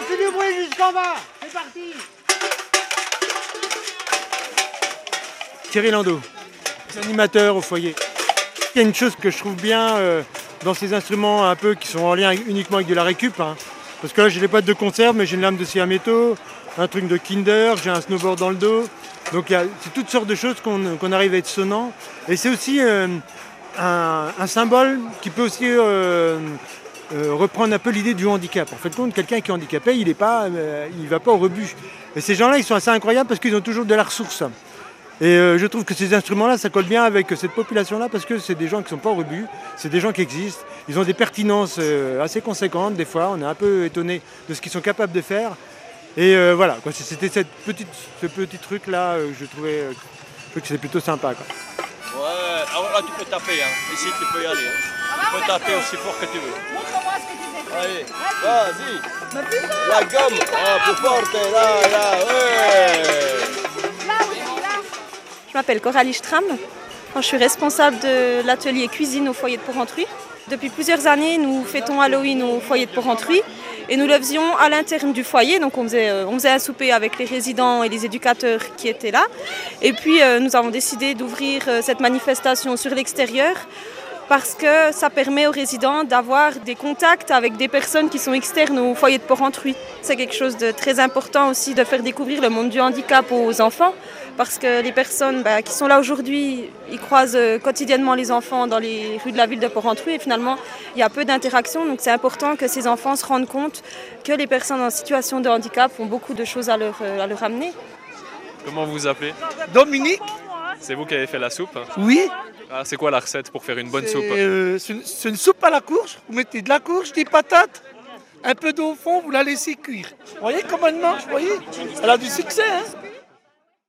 fait du bruit jusqu'en bas. C'est parti. Thierry Landau, animateur au foyer. Il y a une chose que je trouve bien dans ces instruments un peu qui sont en lien uniquement avec de la récup. Hein. Parce que là, j'ai les boîtes de conserve, mais j'ai une lame de scie à métaux, un truc de Kinder, j'ai un snowboard dans le dos. Donc c'est toutes sortes de choses qu'on arrive à être sonnant. Et c'est aussi un symbole qui peut aussi reprendre un peu l'idée du handicap. En fait, quelqu'un qui est handicapé, il ne va pas au rebut. Et ces gens-là, ils sont assez incroyables parce qu'ils ont toujours de la ressource. Et je trouve que ces instruments-là, ça colle bien avec cette population-là parce que c'est des gens qui ne sont pas au rebut, c'est des gens qui existent. Ils ont des pertinences assez conséquentes. Des fois, on est un peu étonné de ce qu'ils sont capables de faire. Et voilà, quoi. C'était ce petit truc-là que je trouvais que c'était plutôt sympa. Quoi. Ouais, alors là tu peux taper, hein. Ici tu peux y aller. Hein. Tu peux taper aussi fort que tu veux. Montre-moi ce que tu fais. Allez, vas-y. La gomme, plus forte, là, ouais. Je m'appelle Coralie Stram. Je suis responsable de l'atelier cuisine au foyer de Porrentruy. Depuis plusieurs années, nous fêtons Halloween au foyer de Porrentruy. Et nous le faisions à l'interne du foyer, donc on faisait un souper avec les résidents et les éducateurs qui étaient là. Et puis nous avons décidé d'ouvrir cette manifestation sur l'extérieur parce que ça permet aux résidents d'avoir des contacts avec des personnes qui sont externes au foyer de Porrentruy. C'est quelque chose de très important aussi de faire découvrir le monde du handicap aux enfants parce que les personnes qui sont là aujourd'hui, ils croisent quotidiennement les enfants dans les rues de la ville de Porrentruy et finalement il y a peu d'interactions, donc c'est important que ces enfants se rendent compte que les personnes en situation de handicap ont beaucoup de choses à leur amener. Comment vous vous appelez? Dominique. C'est vous qui avez fait la soupe? Oui. Ah, c'est quoi la recette pour faire une bonne soupe? C'est une soupe à la courge. Vous mettez de la courge, des patates, un peu d'eau au fond, vous la laissez cuire. Vous voyez comment elle mange, vous voyez? Elle a du succès, hein?